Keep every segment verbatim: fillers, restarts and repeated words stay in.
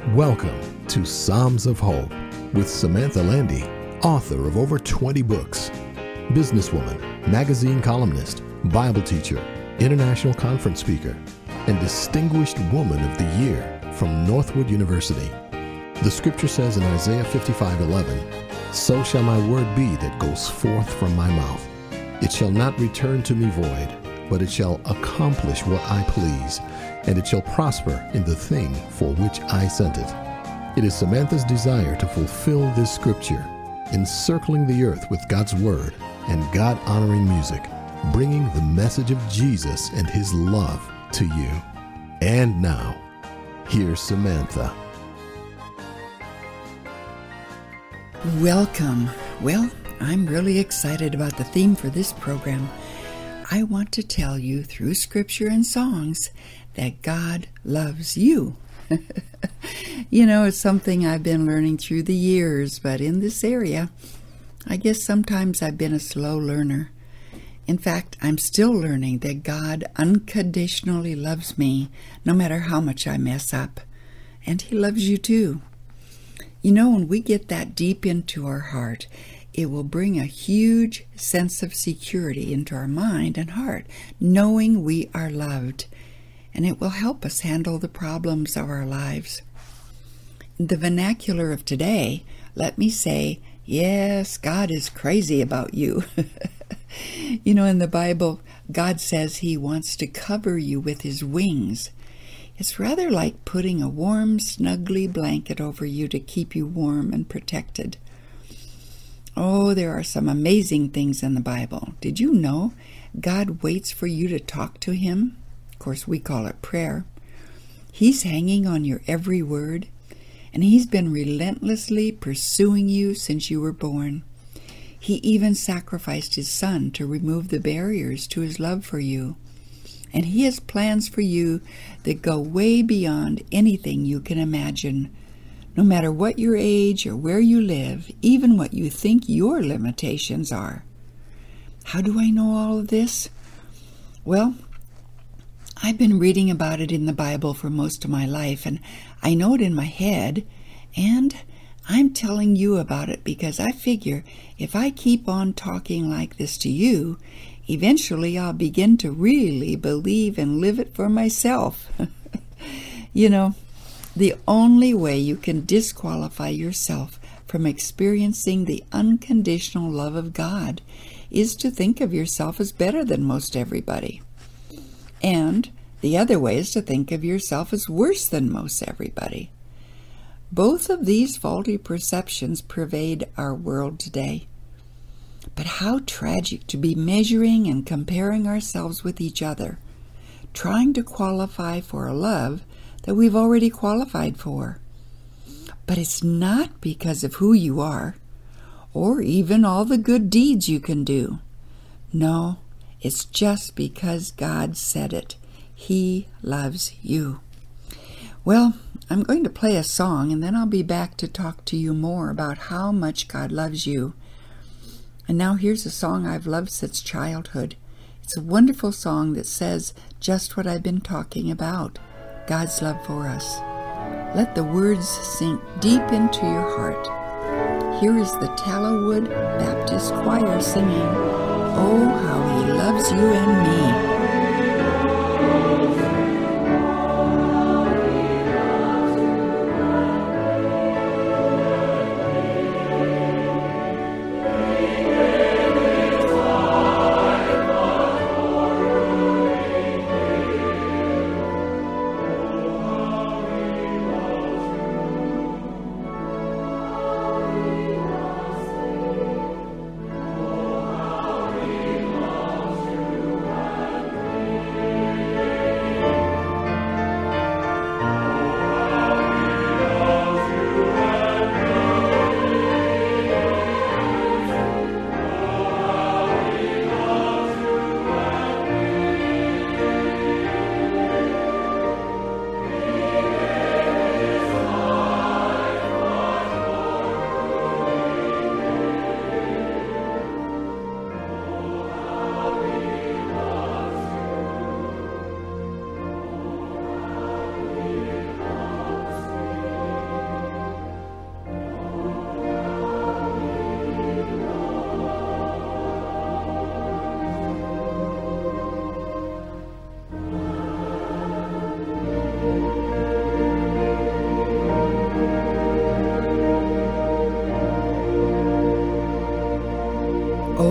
Welcome to Psalms of Hope with Samantha Landy, author of over twenty books, businesswoman, magazine columnist, Bible teacher, international conference speaker, and Distinguished Woman of the Year from Northwood University. The scripture says in Isaiah fifty-five eleven, "So shall my word be that goes forth from my mouth. It shall not return to me void, but it shall accomplish what I please, and it shall prosper in the thing for which I sent it." It is Samantha's desire to fulfill this scripture, encircling the earth with God's word and God-honoring music, bringing the message of Jesus and his love to you. And now, here's Samantha. Welcome. Well, I'm really excited about the theme for this program. I want to tell you through scripture and songs that God loves you. You know, it's something I've been learning through the years, but in this area, I guess sometimes I've been a slow learner. In fact, I'm still learning that God unconditionally loves me, no matter how much I mess up. And he loves you too. You know, when we get that deep into our heart, it will bring a huge sense of security into our mind and heart, knowing we are loved. And it will help us handle the problems of our lives. In the vernacular of today, let me say, yes, God is crazy about you. You know, in the Bible, God says he wants to cover you with his wings. It's rather like putting a warm, snuggly blanket over you to keep you warm and protected. Oh, there are some amazing things in the Bible. Did you know God waits for you to talk to him? Of course, we call it prayer. He's hanging on your every word, and he's been relentlessly pursuing you since you were born. He even sacrificed his son to remove the barriers to his love for you. And he has plans for you that go way beyond anything you can imagine. No matter what your age or where you live, even what you think your limitations are. How do I know all of this? Well, I've been reading about it in the Bible for most of my life, and I know it in my head, and I'm telling you about it because I figure if I keep on talking like this to you, eventually I'll begin to really believe and live it for myself. You know, the only way you can disqualify yourself from experiencing the unconditional love of God is to think of yourself as better than most everybody. And the other way is to think of yourself as worse than most everybody. Both of these faulty perceptions pervade our world today. But how tragic to be measuring and comparing ourselves with each other, trying to qualify for a love that we've already qualified for. But it's not because of who you are, or even all the good deeds you can do. No, it's just because God said it. He loves you. Well, I'm going to play a song, and then I'll be back to talk to you more about how much God loves you. And now here's a song I've loved since childhood. It's a wonderful song that says just what I've been talking about, God's love for us. Let the words sink deep into your heart. Here is the Tallowood Baptist Choir singing, "Oh, how he loves you and me."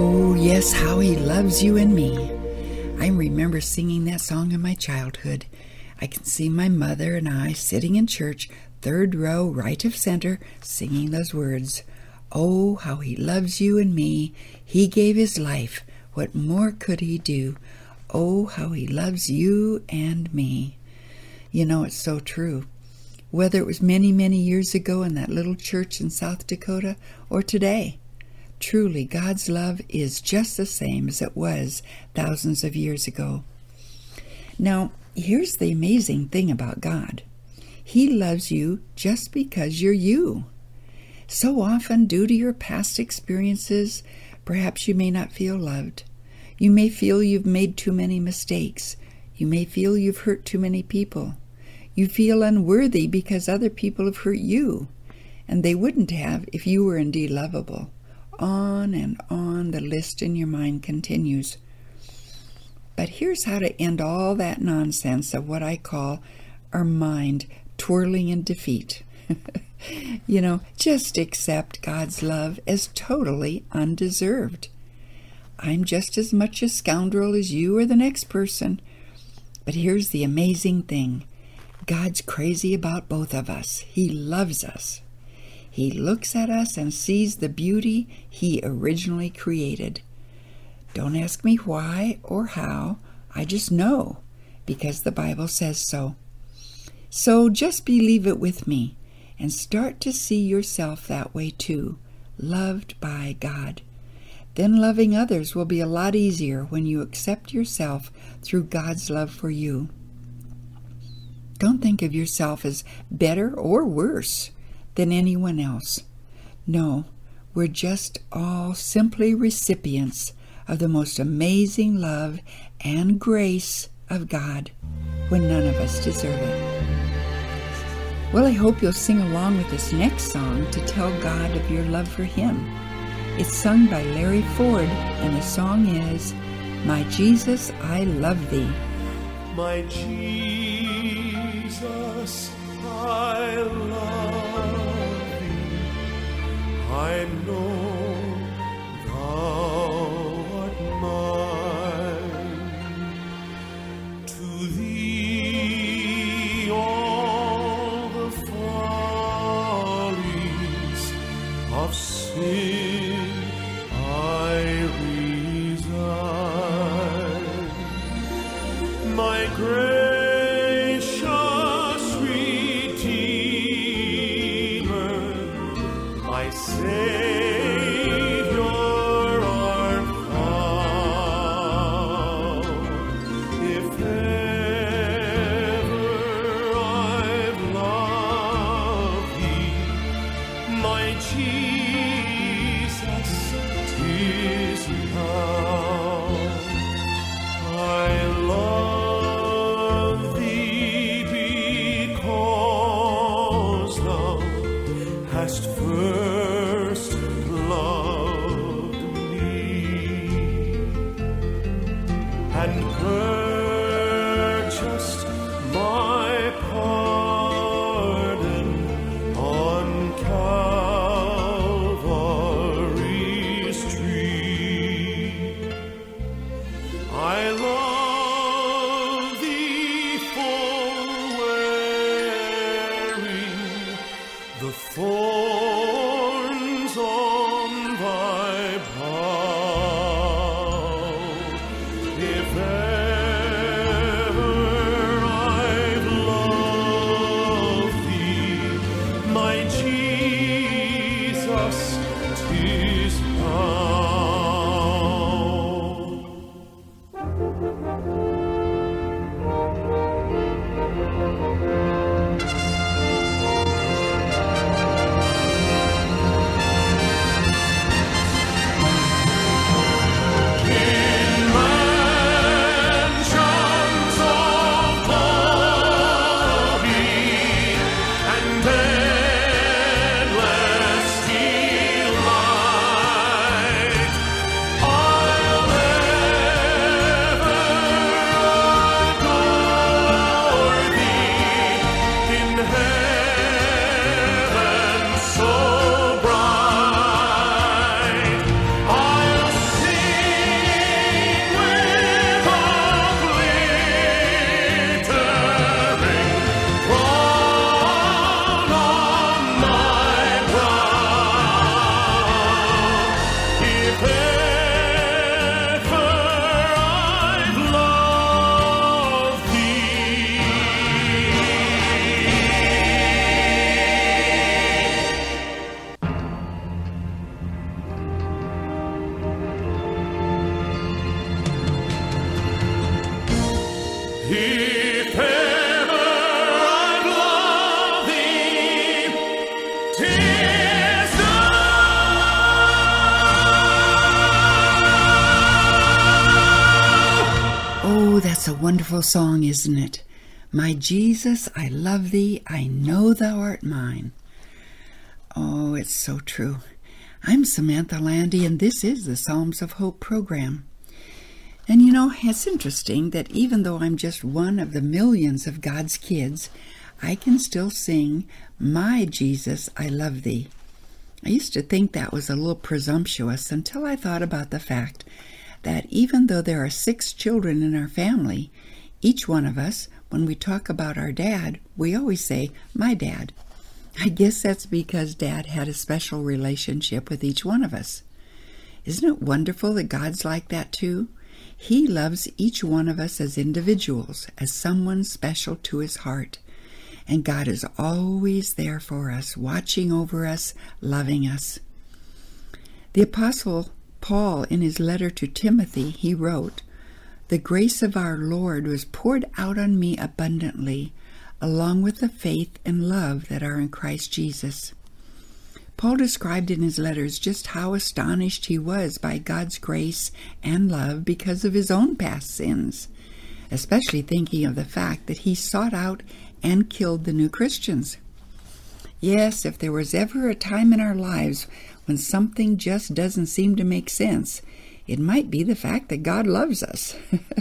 Oh, yes, how he loves you and me. I remember singing that song in my childhood. I can see my mother and I sitting in church, third row, right of center, singing those words. Oh, how he loves you and me. He gave his life. What more could he do? Oh, how he loves you and me. You know, it's so true. Whether it was many, many years ago in that little church in South Dakota or today, truly God's love is just the same as it was thousands of years ago. Now, here's the amazing thing about God. He loves you just because you're you. So often, due to your past experiences, perhaps you may not feel loved. You may feel you've made too many mistakes. You may feel you've hurt too many people. You feel unworthy because other people have hurt you, and they wouldn't have if you were indeed lovable. On and on the list in your mind continues. But here's how to end all that nonsense of what I call our mind twirling in defeat. You know, just accept God's love as totally undeserved. I'm just as much a scoundrel as you or the next person. But here's the amazing thing. God's crazy about both of us. He loves us. He looks at us and sees the beauty he originally created. Don't ask me why or how. I just know, because the Bible says so. So just believe it with me and start to see yourself that way too, loved by God. Then loving others will be a lot easier when you accept yourself through God's love for you. Don't think of yourself as better or worse than anyone else. No, we're just all simply recipients of the most amazing love and grace of God when none of us deserve it. Well, I hope you'll sing along with this next song to tell God of your love for Him. It's sung by Larry Ford, and the song is, My Jesus, I Love Thee. My Jesus, I love Thee. I know Thou art mine. To Thee all the follies of sin I resign. My gracious Redeemer, my Savior art Thou. If ever I've loved Thee, my Jesus, 'tis now. I love Thee because Thou hast first loved me and purchased my pardon on Calvary's tree. I love Thee for wearing the thorns on Thy brow. If ever I've loved wonderful song, isn't it? My Jesus, I love thee, I know thou art mine. Oh, it's so true. I'm Samantha Landy, and this is the Psalms of Hope program. And you know, it's interesting that even though I'm just one of the millions of God's kids, I can still sing, My Jesus, I love thee. I used to think that was a little presumptuous until I thought about the fact that even though there are six children in our family, each one of us, when we talk about our dad, we always say, my dad. I guess that's because Dad had a special relationship with each one of us. Isn't it wonderful that God's like that too? He loves each one of us as individuals, as someone special to his heart. And God is always there for us, watching over us, loving us. The Apostle Paul, in his letter to Timothy, he wrote, The grace of our Lord was poured out on me abundantly, along with the faith and love that are in Christ Jesus. Paul described in his letters just how astonished he was by God's grace and love because of his own past sins, especially thinking of the fact that he sought out and killed the new Christians. Yes, if there was ever a time in our lives when something just doesn't seem to make sense, it might be the fact that God loves us.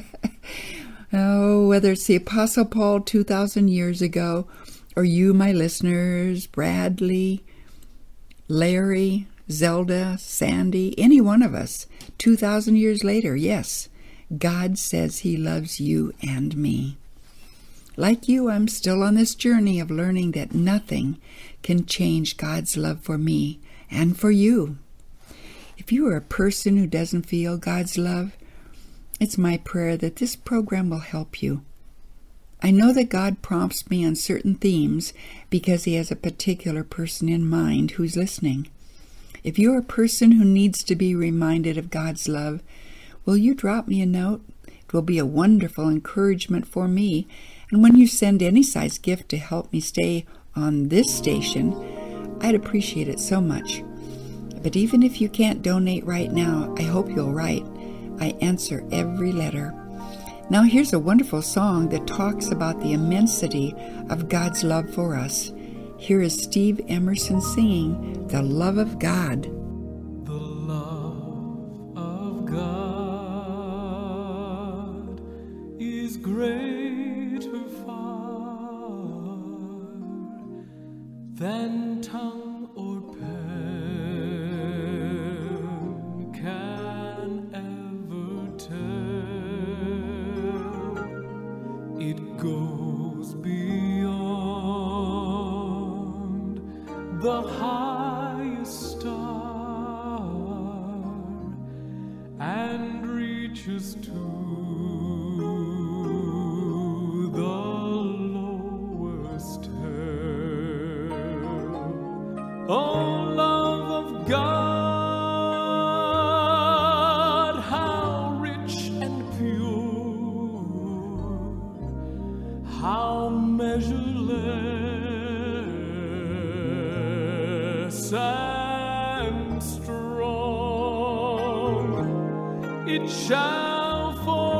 Oh, whether it's the Apostle Paul two thousand years ago, or you, my listeners, Bradley, Larry, Zelda, Sandy, any one of us, two thousand years later, yes, God says he loves you and me. Like you, I'm still on this journey of learning that nothing can change God's love for me and for you. If you are a person who doesn't feel God's love, it's my prayer that this program will help you. I know that God prompts me on certain themes because he has a particular person in mind who's listening. If you're a person who needs to be reminded of God's love, will you drop me a note? It will be a wonderful encouragement for me. And when you send any size gift to help me stay on this station, I'd appreciate it so much. But even if you can't donate right now, I hope you'll write. I answer every letter. Now here's a wonderful song that talks about the immensity of God's love for us. Here is Steve Emerson singing, The Love of God. The love of God is greater far than tongue or pen can ever tell. It goes beyond the highest star and reaches to the lowest hell. Oh, love of God, how rich and pure, how measureless and strong, it shall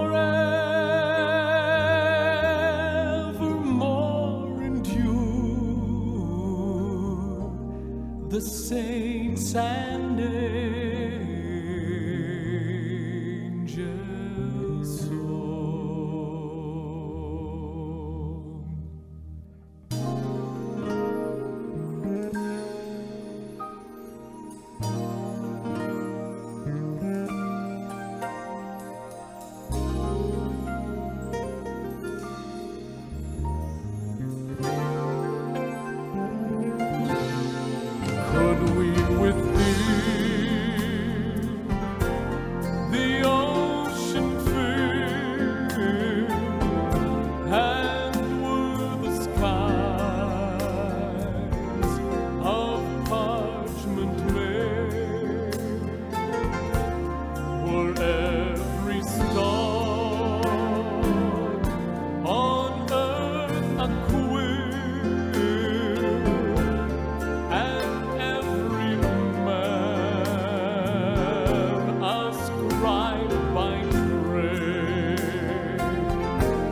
forevermore endure. The saints and angels' song. Could we with thee the ocean fill, and were the skies of parchment made, were every star on earth a quill, and every man a scribe by trade,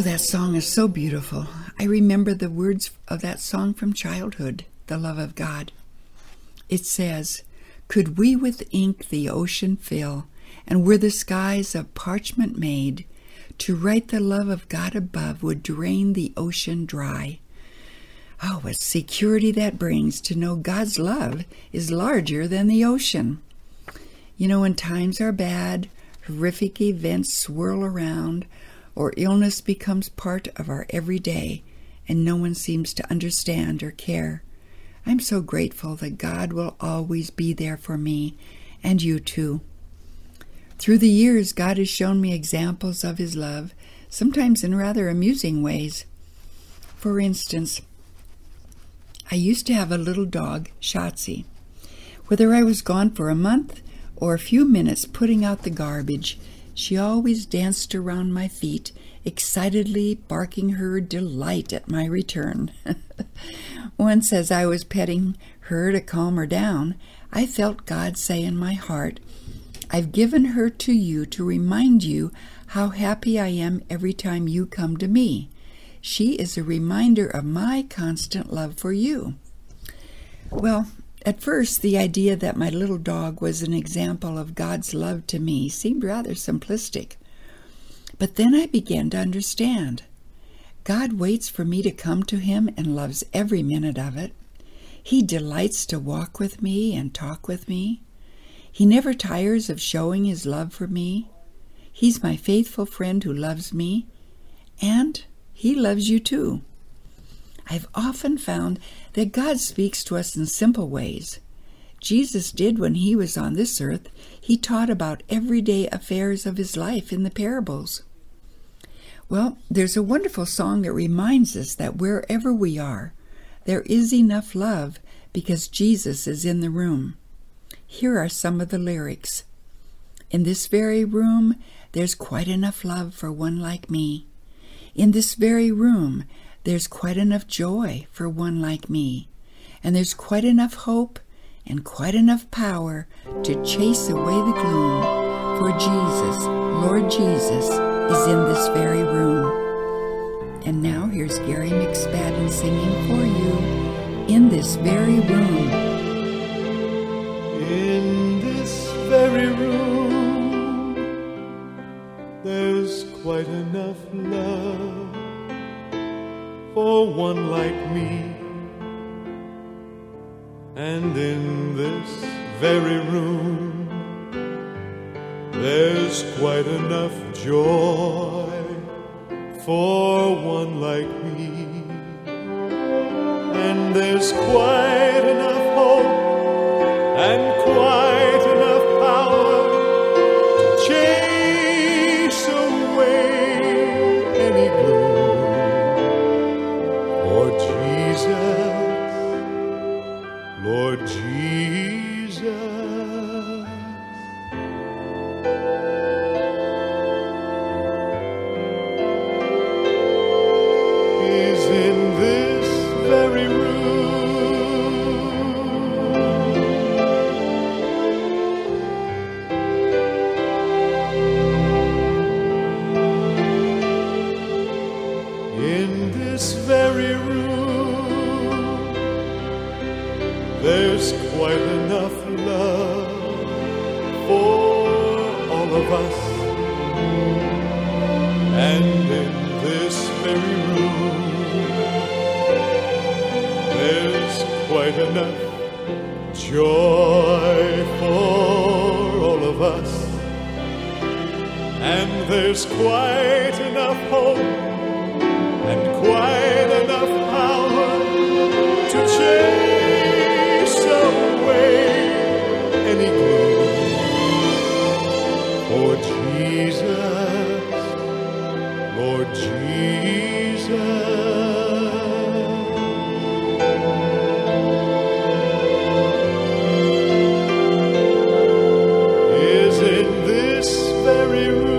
that song is so beautiful. I remember the words of that song from childhood, The Love of God. It says, "Could we with ink the ocean fill, and were the skies of parchment made, to write the love of God above would drain the ocean dry." Oh, what security that brings to know God's love is larger than the ocean. You know, when times are bad, horrific events swirl around, or illness becomes part of our everyday, and no one seems to understand or care, I'm so grateful that God will always be there for me, and you too. Through the years, God has shown me examples of His love, sometimes in rather amusing ways. For instance, I used to have a little dog, Shotzi. Whether I was gone for a month or a few minutes putting out the garbage, she always danced around my feet, excitedly barking her delight at my return. Once, as I was petting her to calm her down, I felt God say in my heart, "I've given her to you to remind you how happy I am every time you come to me. She is a reminder of my constant love for you." Well, at first, the idea that my little dog was an example of God's love to me seemed rather simplistic. But then I began to understand. God waits for me to come to Him and loves every minute of it. He delights to walk with me and talk with me. He never tires of showing His love for me. He's my faithful friend who loves me, and He loves you too. I've often found that God speaks to us in simple ways. Jesus did when He was on this earth. He taught about everyday affairs of His life in the parables. Well, there's a wonderful song that reminds us that wherever we are, there is enough love because Jesus is in the room. Here are some of the lyrics. "In this very room, there's quite enough love for one like me. In this very room, there's quite enough joy for one like me. And there's quite enough hope and quite enough power to chase away the gloom. For Jesus, Lord Jesus, is in this very room." And now here's Gary McSpadden singing for you, "In This Very Room." In this very room, there's quite enough love for one like me. And in this very room, there's quite enough joy for one like me. And there's quite enough hope and quite enough power to chase away any gloom. For Jesus, Lord Jesus, is in this very room. In this very room, there's quite enough love for all of us. And in this very room, there's quite enough joy for all of us. And there's quite enough hope and quite enough power to chase away any gloom. For Jesus, Lord Jesus, is in this very room.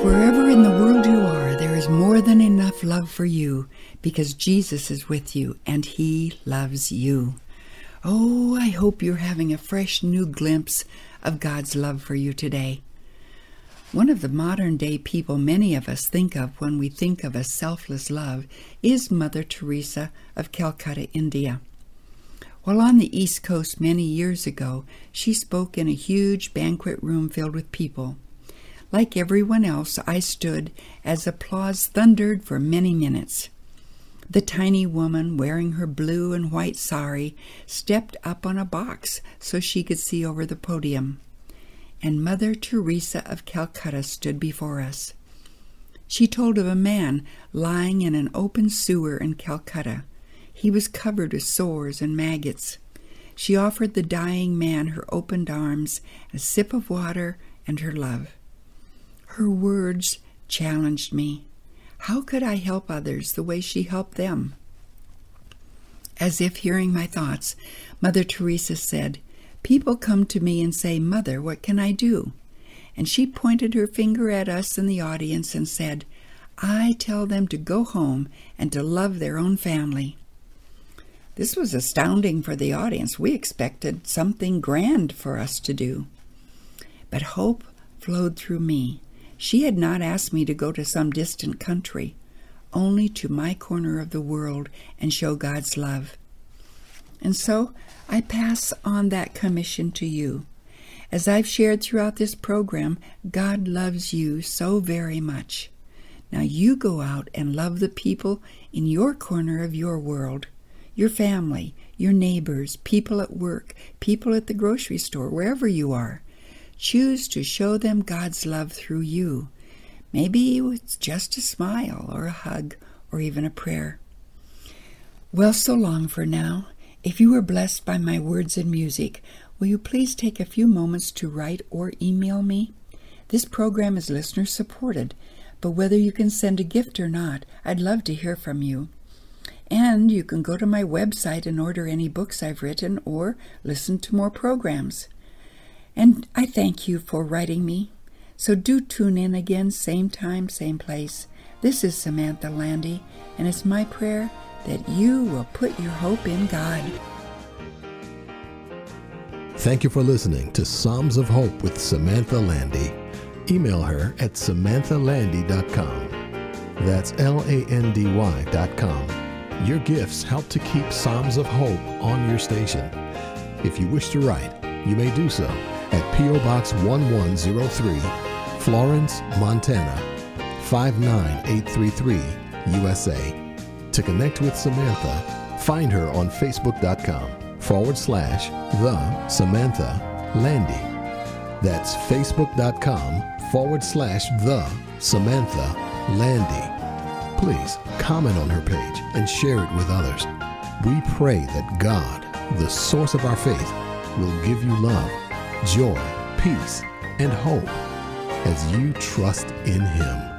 wherever in the world you are, there is more than enough love for you because Jesus is with you and He loves you. Oh, I hope you're having a fresh new glimpse of God's love for you today. One of the modern day people many of us think of when we think of a selfless love is Mother Teresa of Calcutta, India. While on the East Coast many years ago, she spoke in a huge banquet room filled with people. Like everyone else, I stood as applause thundered for many minutes. The tiny woman, wearing her blue and white sari, stepped up on a box so she could see over the podium. And Mother Teresa of Calcutta stood before us. She told of a man lying in an open sewer in Calcutta. He was covered with sores and maggots. She offered the dying man her opened arms, a sip of water, and her love. Her words challenged me. How could I help others the way she helped them? As if hearing my thoughts, Mother Teresa said, "People come to me and say, 'Mother, what can I do?' And she pointed her finger at us in the audience and said, 'I tell them to go home and to love their own family.'" This was astounding for the audience. We expected something grand for us to do. But hope flowed through me. She had not asked me to go to some distant country, only to my corner of the world and show God's love. And so I pass on that commission to you. As I've shared throughout this program, God loves you so very much. Now you go out and love the people in your corner of your world, your family, your neighbors, people at work, people at the grocery store, wherever you are. Choose to show them God's love through you. Maybe it's just a smile or a hug or even a prayer. Well, so long for now. If you were blessed by my words and music, will you please take a few moments to write or email me? This program is listener supported, but whether you can send a gift or not, I'd love to hear from you. And you can go to my website and order any books I've written or listen to more programs. And I thank you for writing me. So do tune in again, same time, same place. This is Samantha Landy, and it's my prayer that you will put your hope in God. Thank you for listening to Psalms of Hope with Samantha Landy. Email her at samantha landy dot com. That's L A N D Y dot com. Your gifts help to keep Psalms of Hope on your station. If you wish to write, you may do so at P O Box one one zero three, Florence, Montana, five nine eight three three, U S A. To connect with Samantha, find her on Facebook.com forward slash the Samantha Landy. That's Facebook.com forward slash the Samantha Landy. Please comment on her page and share it with others. We pray that God, the source of our faith, will give you love, joy, peace, and hope as you trust in Him.